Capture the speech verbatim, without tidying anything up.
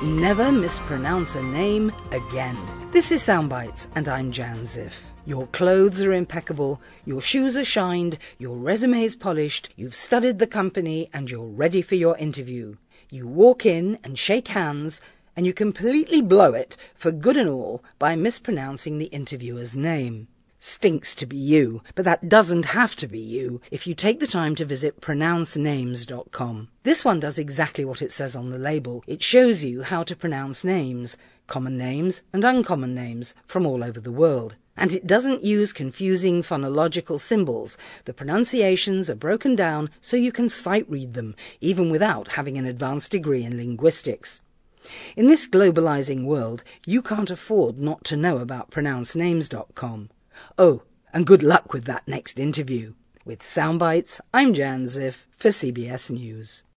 Never mispronounce a name again. This is Soundbites, and I'm Jan Ziff. Your clothes are impeccable, your shoes are shined, your resume is polished, you've studied the company, and you're ready for your interview. You walk in and shake hands, and you completely blow it, for good and all, by mispronouncing the interviewer's name. Stinks to be you, but that doesn't have to be you if you take the time to visit pronounce names dot com. This one does exactly what it says on the label. It shows you how to pronounce names, common names and uncommon names from all over the world. And it doesn't use confusing phonological symbols. The pronunciations are broken down so you can sight read them, even without having an advanced degree in linguistics. In this globalizing world, you can't afford not to know about pronounce names dot com. Oh, and good luck with that next interview. With Soundbites, I'm Jan Ziff for C B S News.